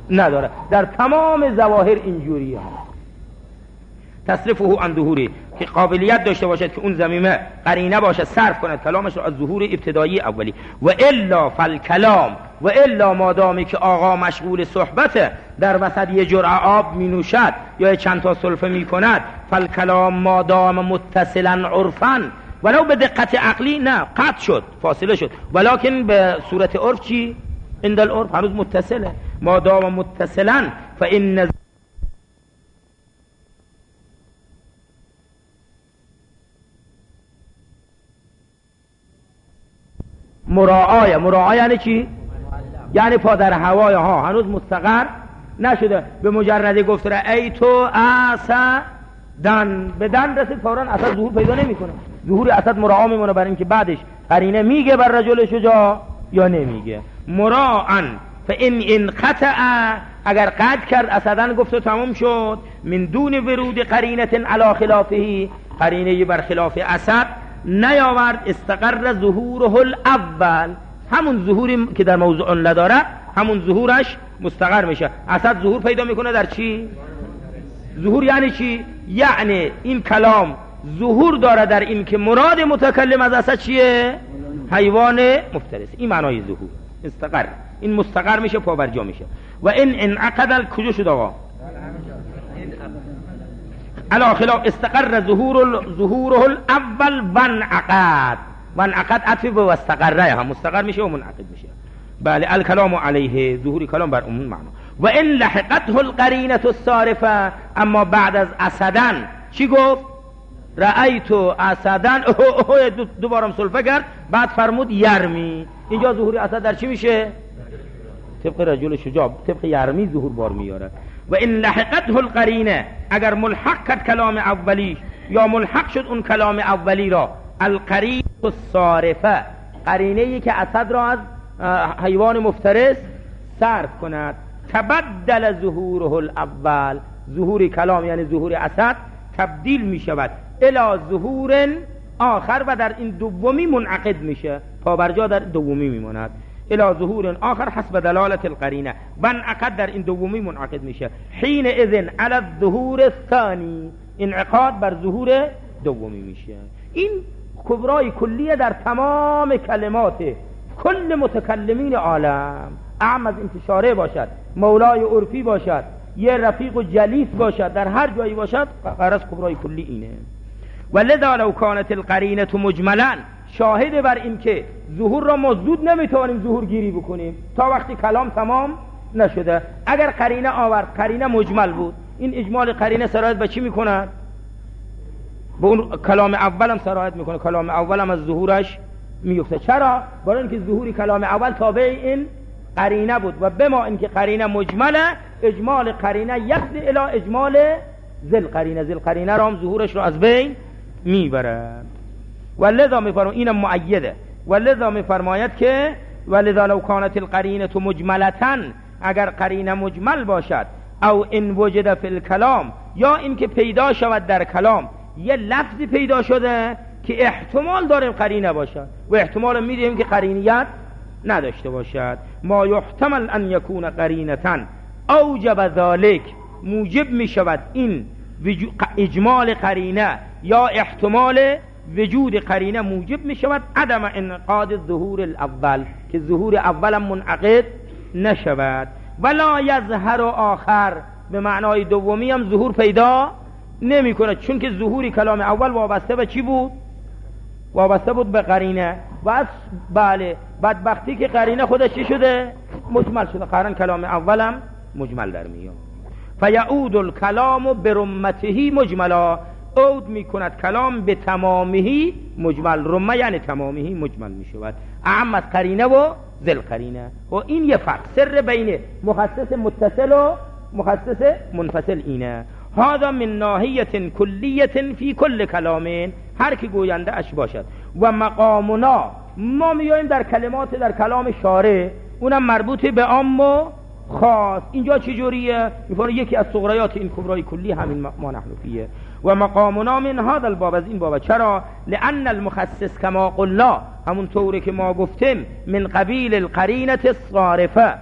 نداره. در تمام ظواهر اینجوریه ها. تصرفه عن ظهوری، که قابلیت داشته باشد که اون ضمیمه قرینه باشه صرف کند کلامش رو از ظهور ابتدایی اولی. و الا فالکلام، و الا مادامی که آقا مشغول صحبته، در وسط یه جرعه آب می نوشد یا چند تا سلفه می کند، فالکلام مادام متصلا عرفا، ولو به دقت عقلی نه قطع شد فاصله شد، ولکن به صورت عرف چی؟ عند العرف هنوز متصله. مادام متصلا فإن مراعای مراعای یعنی چی؟ یعنی پا در هوای ها هنوز مستقر نشده. به مجرد گفت رأیتو اسدن، به دن رسید فوراً اسد ظهور پیدا نمیکنه. ظهور اسد مراعا میمونه برای اینکه بعدش قرینه میگه بر رجل شجاع یا نمیگه. مراعن فان انقطع، اگر قطع کرد اسدن گفت و تمام شد، من دون ورود قرینه علی خلافه، قرینه بر خلاف اسد نیاورد، استقر ظهوره الاول، همون ظهوری که در موضوع نداره همون ظهورش مستقر میشه. اسد ظهور پیدا میکنه در چی؟ ظهور یعنی چی؟ یعنی این کلام ظهور داره در این که مراد متکلم از اسد چیه؟ حیوان مفترس. این معنای ظهور، استقر، این مستقر میشه پابرجا میشه. و این انعقد کجا شد آقا؟ علا خلاف استقر ظهور ظهوره الاول وانعقد، وانعقد عطف به واستقره هم مستقر میشه و منعقد میشه. بله الکلام علیه، ظهور کلام بر اون معنا. و ان لحقته القرینه الصارفه، اما بعد از اسدن چی گفت؟ رأیت اسدن، دوبارم سلفه کرد، بعد فرمود یرمی. اینجا ظهور اسد در چی میشه؟ طبق رجل شجاع، طبق یرمی ظهور بار میاره. و ان لحقته القرینه، اگر ملحق کرد کلام اولی یا ملحق شد اون کلام اولی را، القرینه الصارفه، قرینه ای که اسد را از حیوان مفترس صرف کند، تبدل ظهوره الاول، ظهور کلام یعنی ظهور اسد تبدیل می شود الی ظهور آخر، و در این دومی منعقد میشه، پابرجا در دومی میماند. الی ظهور آخر حسب دلالت القرینه، وانعقد در این دومی منعقد میشه. حین اذن علی الظهور الثانی، انعقاد بر ظهور دومی میشه. این کبرای کلیه در تمام کلمات کل متکلمین عالم، اعم از انتشاره باشد، مولای عرفی باشد، یه رفیق و جلیس باشد، در هر جایی باشد غرض کبرای کلی اینه. ولذا لو كانت القرینه مجملا، شاهد بر این که ظهور را مزدود نمیتوانیم ظهور گیری بکنیم تا وقتی کلام تمام نشده. اگر قرینه آورد، قرینه مجمل بود، این اجمال قرینه سرایت به چی میکند؟ به اون کلام اولم سرایت میکنه، کلام اولم از ظهورش میفته. چرا؟ برای اینکه ظهوری کلام اول تابع این قرینه بود، و بما اینکه قرینه مجمله، اجمال قرینه یقضی الی اجمال ذل قرینه، ذل قرینه را هم ظهورش رو از بین میبره. ولذا میفرماید اینم مؤیده، ولذا میفرماید که ولذا لو كانت القرینه مجملتا، اگر قرینه مجمل باشد، او ان وجد فی الکلام، یا اینکه پیدا شود در کلام یه لفظی پیدا شده که احتمال داره قرینه باشد و احتمال میدیم که قرینیت نداشته باشد، ما یحتمل ان یکون قرینتا اوجب ذلک، موجب میشود این اجمال قرینه یا احتمال وجود قرینه موجب میشود عدم انعقاد ظهور الاول، که ظهور اولم منعقد نشود. ولا یظهر آخر، به معنای دومی هم ظهور پیدا نمی کند، چون که ظهوری کلام اول وابسته به چی بود؟ وابسته بود به قرینه. و بله بدبختی که قرینه خودش چی شده؟ مجمل شده، قرن کلام اولم مجمل در میاد. فیعود الکلام برمته مجملا، عود می کند کلام به تمامه مجمل، رمه یعنی تمامه مجمل می شود، اعم از قرینه و ذل قرینه. و این یه فرق سر بین مخصص متصل و مخصص منفصل اینه. هذا من ناحیه کلیه فی کل کلامین، هر کی گوینده اش باشد. و مقامنا، ما میاییم در کلمات در کلام شارع، اونم مربوط به عام و خاص. اینجا چجوریه؟ میفونه یکی از صغریات این کبرای کلی همین ما نحن فیه. و مقامنا من هذا الباب، از این باب. چرا؟ لان المخصص کما قلنا، همون طوری که ما گفتیم، من قبیل القرینه الصارفه،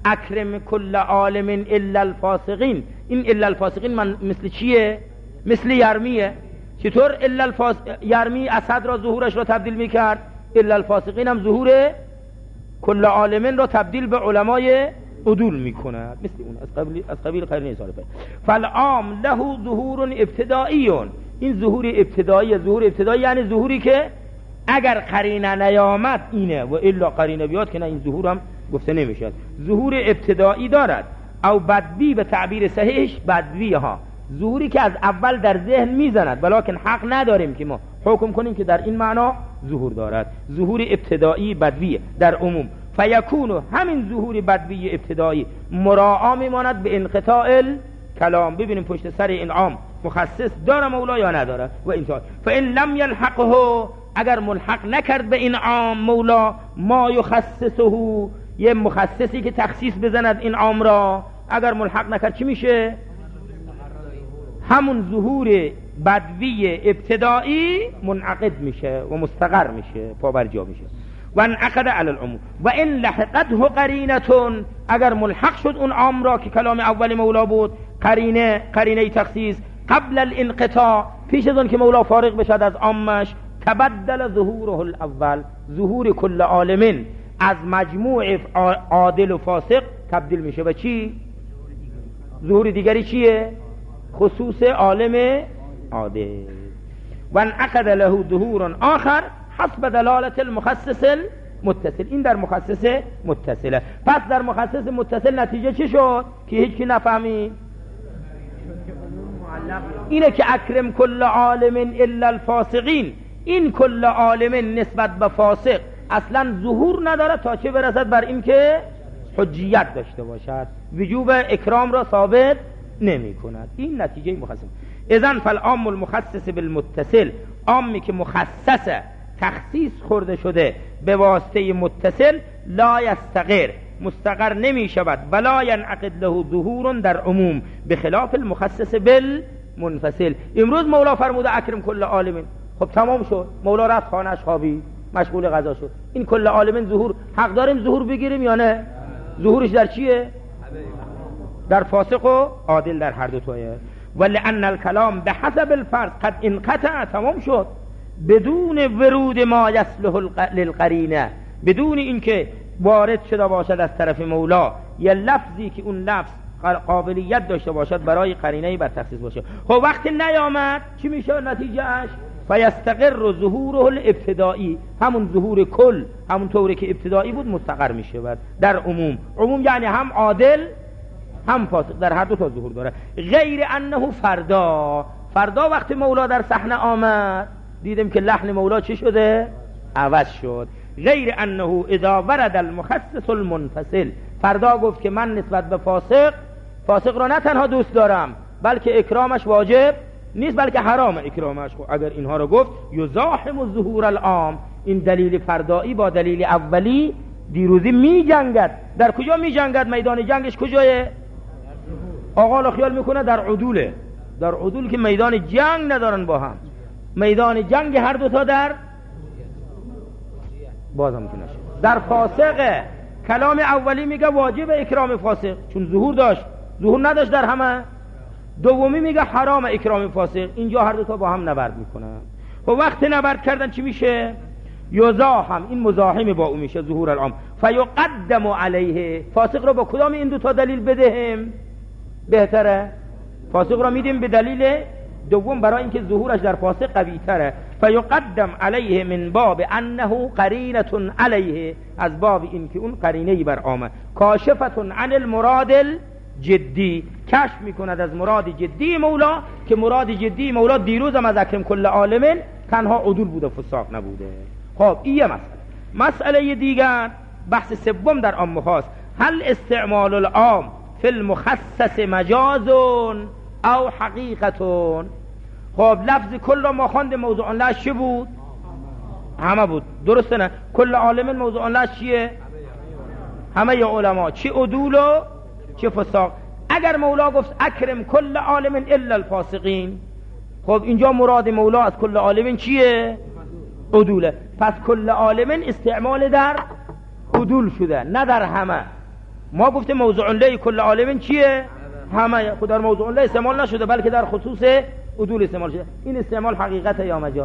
اکرم کل عالم الا الفاسقین، این الا الفاسقین من مثل چیه؟ مثل یرمیه. چطور الا الفاس... یرمی اسد را ظهورش را تبدیل میکرد، الا الفاسقین هم ظهور کل عالمین را تبدیل به علمای عدول میکند، مثل اون از قبیل از قبیل قرن سال پیش. فالعام له ظهور ابتدایی، این ظهور ابتدایی، ظهور ابتدایی یعنی ظهوری که اگر قرینه نیامد اینه و الا قرینه بیاد که نه، این ظهور هم گفته نمیشد. ظهور ابتدایی دارد. او بدبی به تعبیر صحیحش بدبی ها، ظهوری که از اول در ذهن میزند ولیکن حق نداریم که ما حکم کنیم که در این معنا ظهور دارد. ظهور ابتدایی بدبیه در عموم. فیکونو، همین ظهور بدبی ابتدایی مراعا میماند به انقطاع کلام. ببینیم پشت سر این عام مخصص داره مولا یا نداره و اینطور. فان لم یلحقه، اگر ملحق نکرد به این عام مولا ما یخصصه، یه مخصصی که تخصیص بزند این عام را، اگر ملحق نکرد چی میشه؟ همون ظهور بدوی ابتدایی منعقد میشه و مستقر میشه، پابرجا میشه. و انعقد علی العموم. و ان لحقته قرینتون، اگر ملحق شد اون عام را که کلام اول مولا بود، قرینه قرینه تخصیص قبل الانقطاع، پیش از اون که مولا فارغ بشد از عامش، تبدل ظهوره الاول، ظهور کل عالمین از مجموع عادل و فاسق تبدیل میشه به چی؟ ظهور دیگری چیه؟ خصوص عالم عادل. و انعقد له ظهور آخر حسب دلالت المخصص المتصل، این در مخصص متصله. پس در مخصص متصل نتیجه چی شد که هیچی نفهمید؟ اینه که اکرم کل عالم الا الفاسقین، این کل عالم نسبت به فاسق اصلا ظهور نداره تا چه برسد بر این که حجیت داشته باشد، وجوب اکرام را ثابت نمی کند. این نتیجه مخصص. اذن فالعام المخصص بالمتصل، عامی که مخصصه تخصیص خورده شده به واسطه متصل، لا یستقر، مستقر نمی شود، ولا ینعقد له ظهور در عموم، بخلاف المخصص بالمنفصل. امروز مولا فرموده اکرم کل عالمین، خب تمام شد، مولا رفت خانه‌اش خوابید، مشغول غذا شد. این کل عالمین ظهور حق داریم ظهور بگیریم یا نه؟ ظهورش در چیه؟ در فاسق و عادل، در هر دو تایه. ولأن الکلام به حسب الفرض قد انقطع، تمام شد، بدون ورود ما یصلح للقرینه، بدون اینکه وارد شده باشد از طرف مولا یه لفظی که اون لفظ قابلیت داشته باشد برای قرینه بر تخصیص باشه. خب وقتی نیامد چی میشه نتیجه اش؟ فیستقر ظهوره الابتدایی، همون ظهور کل، همون طوری که ابتدایی بود مستقر میشه در عموم. عموم یعنی هم عادل هم فاسق، در هر دو تا ظهور داره. غیر انه فردا، فردا وقتی مولا در صحنه آمد دیدیم که لحن مولا چی شده؟ عوض شد. غیر انه اذا ورد المخصص المنفصل، فردا گفت که من نسبت به فاسق، فاسق را نه تنها دوست دارم بلکه اکرامش واجب نیست بلکه حرام اکرامش. خب اگر اینها رو گفت یزاحم الظهور العام، این دلیل فردایی با دلیل اولی دیروزی می جنگد. در کجا می جنگد؟ میدان جنگش کجایه؟ آقا خیال میکنه در عدوله، در عدول که میدان جنگ ندارن با هم، میدان جنگ هر دوتا در بازم میتونه در فاسقه. کلام اولی میگه واجب اکرام فاسق چون ظهور داشت، ظهور نداشت در همه. دومی میگه حرام اکرام فاسق، اینجا هر دوتا با هم نبرد میکنن. و وقتی نبرد کردن چی میشه؟ یزاحم، این مزاحم با اون میشه ظهور العام. فیقدم علیه، فاسق رو با کدام این دوتا دلیل بدهم بهتره؟ فاسق را میدیم به دلیل دوم برای اینکه ظهورش در فاسق قوی تره. فیقدم علیه من باب انه قرینه علیه، از باب این که اون قرینه‌ای بر عامه، کاشفه عن المراد الجدی، کشف میکند از مراد جدی مولا، که مراد جدی مولا دیروز هم از اکرم کل عالمین تنها عدول بوده، فساق نبوده. خب این یه مسئله. مسئله دیگر، بحث سوم در عام خاص، هل استعمال العام فی المخصص مجاز او حقیقتون؟ خب لفظ کل را ما خواندیم، موضوع لش چی بود؟ همه بود، درسته نه؟ کل عالمین موضوع لش چیه؟ همه ی علما، چی عدول و چی فساق. اگر مولا گفت اکرم کل عالمین الا الفاسقین، خب اینجا مراد مولا از کل عالمین چیه؟ عدوله. پس کل عالمین استعمال در عدول شده، نه در همه. ما گفتیم موضوع له کل عالم چیه؟ همه. خود در موضوع له استعمال نشده بلکه در خصوص عدول استعمال شده. این استعمال حقیقت یا مجاز؟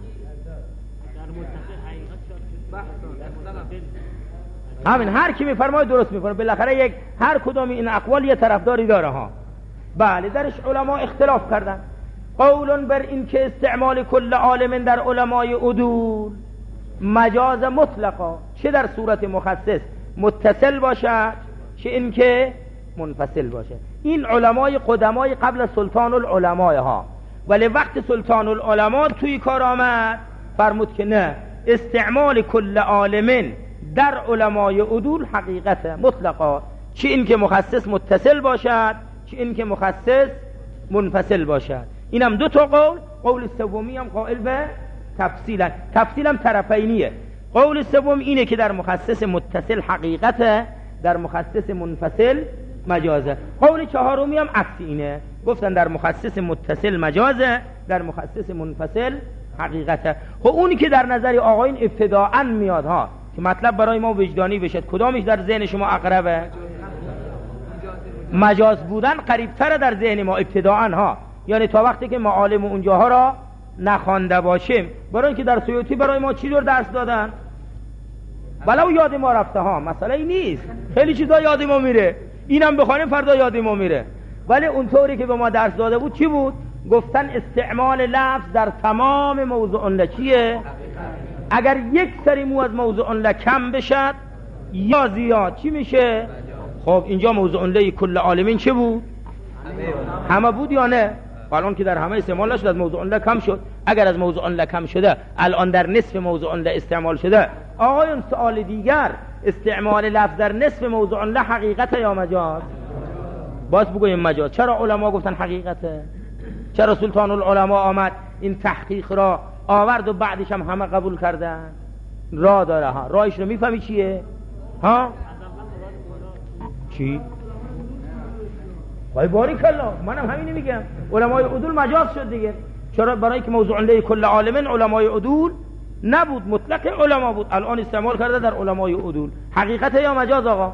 همین هر کی میفرماید درست میکنه. بالاخره یک هر کدوم این اقوال یه طرفداری داره ها. بله درش علما اختلاف کردن. قول بر این که استعمال کل عالم در علمای عدول مجاز مطلقا، چه در صورت مخصص متصل باشد چه این که منفصل باشه. این علمای قدمای قبل سلطان العلمای ها. ولی وقت سلطان العلماء توی کار آمد فرمود که نه، استعمال کل عالم در علمای عدول حقیقت مطلقا، چه این که مخصص متصل باشد چه این که مخصص منفصل باشد. اینم دو تا قول. قول سومی هم قائل به تفصیلا، تفصیلم طرفینیه. قول سوم اینه که در مخصص متصل حقیقته، در مخصص منفصل مجازه. قول چهارمی هم عکس اینه، گفتن در مخصص متصل مجازه، در مخصص منفصل حقیقته. خب اونی که در نظر آقایون ابتداءً میاد ها که مطلب برای ما وجدانی بشه، کدامش در ذهن شما اقربه؟ مجاز بودن قریبتره در ذهن ما ابتداءً ها، یعنی تا وقتی که معالم اونجاها را نخوانده باشیم. برای اینکه در سیوطی برای ما چی دور درس دادن؟ بلو یاد ما رفته ها، مسئله ای نیست، خیلی چیزا یاد ما میره، اینم بخوانیم فردا یاد ما میره. ولی اونطوری که به ما درس داده بود چی بود؟ گفتن استعمال لفظ در تمام موضوع له چیه؟ اگر یک سری مو از موضوع له کم بشد یا زیاد چی میشه؟ خب اینجا موضوع له کل عالمین چه بود؟ همه بود یا نه؟ الان که در همه استعمال نشد، از موضوع له کم شد. اگر از موضوع له کم شده الان در نصف موضوع له استعمال شده. آقایون سوال دیگر، استعمال لفظ در نصف موضوع له حقیقت یا مجاز؟ باز بگویم مجاز. چرا علما گفتن حقیقته؟ چرا سلطان العلماء آمد این تحقیق را آورد و بعدش هم همه قبول کردن؟ را داره ها. راهش رو میفهمی چیه؟ ها؟ چی؟ وای باریک الله، منم همینی میگم. علمای عدول مجاز شد دیگه. چرا؟ برای که موضوع له کل عالمین علمای عدول نبود، مطلق علما بود. الان استعمال کرده در علمای عدول. حقیقت یا مجاز آقا؟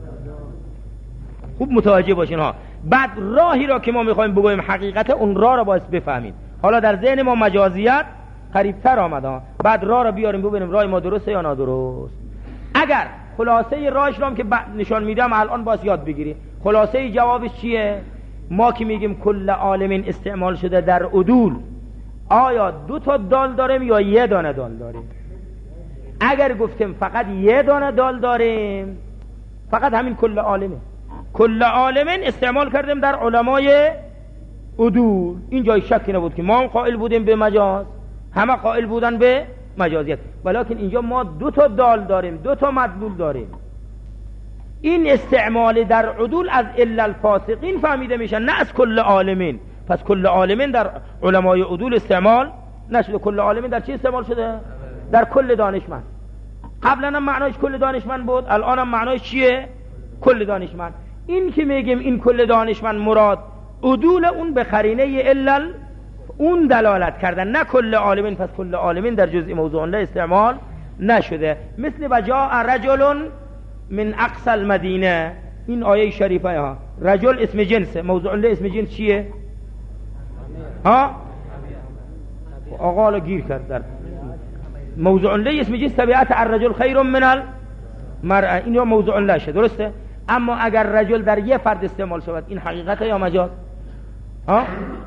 خوب متوجه باشین ها. بعد راهی را که ما میخوایم بگویم حقیقت، اون راه را باید بفهمید. حالا در ذهن ما مجازیت قریبتر آمد ها. بعد راه را بیاریم ببینیم راه ما درسته یا نادرست. اگر خلاصه راهش را که نشان میدم الان باید یاد بگیری. خلاصه جوابش چیه؟ ما که میگیم کل عالمین استعمال شده در عدول، آیا دو تا دال داریم یا یه دانه دال داریم؟ اگر گفتیم فقط یه دانه دال داریم، فقط همین کل عالمه. کل عالمین استعمال کردیم در علمای عدول. این جای شکی نبود که ما هم قائل بودیم به مجاز، همه قائل بودن به مجازیت. ولیکن اینجا ما دو تا دال داریم، دو تا مدلول داریم. این استعمال در عدول از الا الفاسقین فهمیده میشه، نه از کل عالمین. پس کل عالمین در علمای عدول استعمال نشده. کل عالمین در چی استعمال شده؟ در کل دانشمند. قبلا هم معنایش کل دانشمند بود، الان هم معنایش چیه؟ کل دانشمند. این که میگیم این کل دانشمند مراد عدول، اون به قرینه الا اون دلالت کردن، نه کل عالمین. پس کل عالمین در جزء موضوع له استعمال نشده. مثل وجاء رجل من اقصى المدینه، این آیه شریفه ها. رجل اسم جنسه، موضوع له اسم جنس چیه؟ ها؟ آقا گیر کرد. در موضوع له اسم جنس طبیعت الرجل خیر من المرأه، این موضوع له شه، درسته؟ اما اگر رجل در یه فرد استعمال شود، این حقیقت یا مجاز؟ ها؟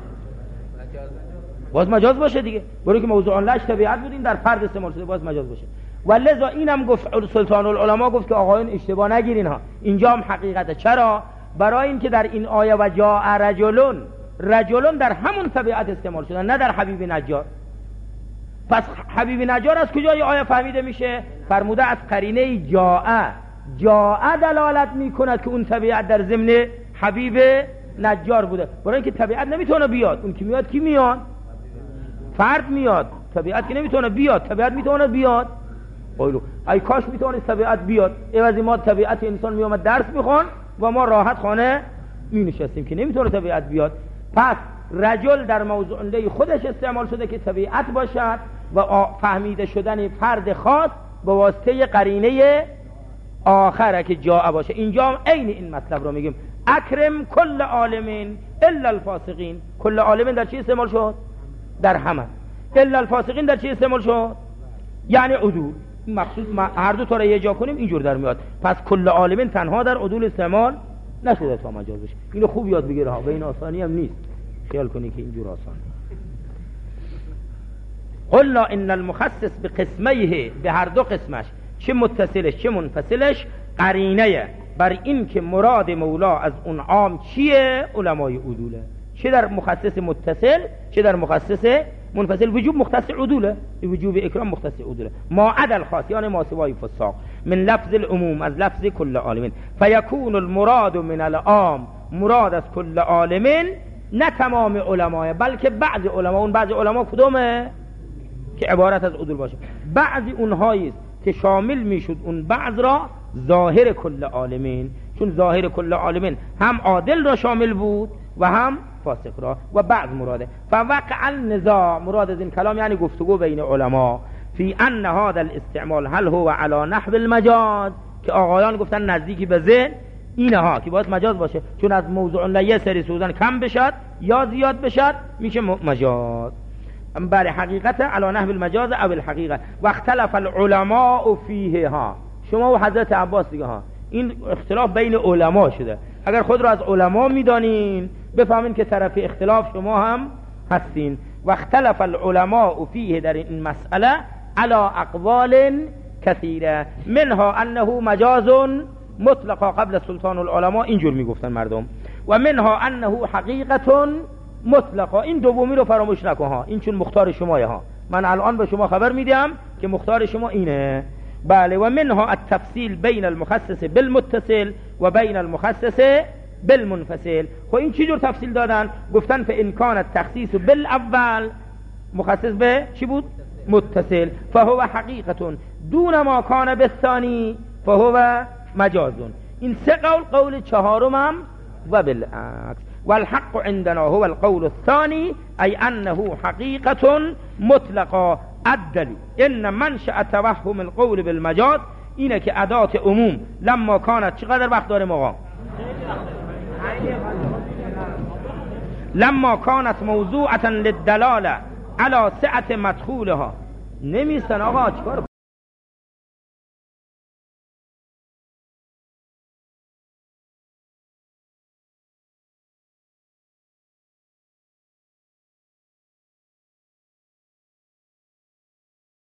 باز مجاز باشه دیگه، برای که موضوع لهش طبیعت بود، این در فرد استعمال شده، باز مجاز باشه. ولذا اینم گفت سلطان العلماء گفت که آقایون اشتباه نگیرین ها، اینجا هم حقیقته. چرا؟ برای اینکه در این آیه و جاء رجلون، رجلون در همون طبیعت استعمال شده، نه در حبیب نجار. پس حبیب نجار از کجای آیه فهمیده میشه؟ فرموده از قرینه جاء. جاء دلالت میکند که اون طبیعت در ضمن حبیب نجار بوده. برای اینکه طبیعت نمیتونه بیاد، اون که میاد کی میاد؟ فرد میاد. طبیعت که نمیتونه بیاد، طبیعت میتونه بیاد. قولو ای کاش میتونه طبیعت بیاد، عوضی ما طبیعت انسان میومد درس میخوان و ما راحت خانه می نشستیم، که نمیتونه طبیعت بیاد. پس رجل در موضوع له خودش استعمال شده که طبیعت باشد و فهمیده شدن فرد خاص به واسطه قرینه آخره که جا باشه. اینجا هم عین این مطلب رو میگیم اکرم کل عالمین الا الفاسقین. کل عالمین در چی استعمال شد؟ در همه. الا الفاسقین در چی استعمال شد؟ یعنی عدول. مقصود هر دو تا رو یه جا کنیم اینجور در میاد. پس کل عالمین تنها در عدول استعمال نشده تا مجاز بشه. اینو خوب یاد بگیره ها، به این آسانی هم نیست خیال کنی که اینجور آسان. قلنا ان المخصص بقسمیه، به هر دو قسمش، چه متصلش چه منفصلش، قرینه بر این که مراد مولا از اون عام چیه؟ علمای عدوله. چه در مخصص متصل چه در مخصص منفصل. وجوب مختص عدوله، وجوب اکرام مختص عدوله. ما عدا الخاص یعنی ما سوای فساق، من لفظ العموم از لفظ کل عالمین. فیکون المراد من العام، مراد از کل عالمین نه تمام علمای بلکه بعض علما. اون بعض علما کدومه؟ که عبارت از عدول باشه. بعضی اونهایی که شامل میشد اون بعض را ظاهر کل عالمین، چون ظاهر کل عالمین هم عادل را شامل بود و هم فاسق را، و بعض مراده. فوقع النزاع، مراد از این کلام یعنی گفتگو بین علما، فی ان هذا الاستعمال هل هو علی نحو المجاز، که آقایان گفتن نزدیکی به ذهن اینه ها که باید مجاز باشه، چون از موضوع لیه سری سوزن کم بشد یا زیاد بشد میشه مجاز. بر حقیقت علی نحو المجاز او الحقیقه. و اختلف العلماء فیه ها. شما و حضرت عباس دیگه ها، این اختلاف بین علما شده. اگر خود را از علما میدانین بفهمین که طرف اختلاف شما هم هستین. و اختلف العلماء فیه، در این مسئله، علی اقوال کثیره، منها انه مجاز مطلقا قبل سلطان العلماء، اینجور میگفتن مردم. و منها انه حقیقت مطلقا. این دومی رو فراموش نکن ها، این چون مختار شمایه ها، من الان به شما خبر میدم که مختار شما اینه. بله. و منها التفصیل بین المخصص بالمتصل و بین المخصص بالمنفصل. خب این چی جور تفصیل دادن؟ گفتن فان کان التخصیص بالاول، مخصص به چی بود؟ متصل، فهو حقیقت دون ما کان بالثانی فهو مجاز. این سه قول. قول چهارم هم و بالعکس. والحق عندنا هو القول الثاني، أي أنه حقيقة مطلقة. الدليل إن منشأ توهم القول بالمجاز اینه که اداة عموم لما كانت، چقدر وقت داره موقع؟ لما كانت موضوعة للدلالة على سعة مدخولها. نمیستن آقا چکار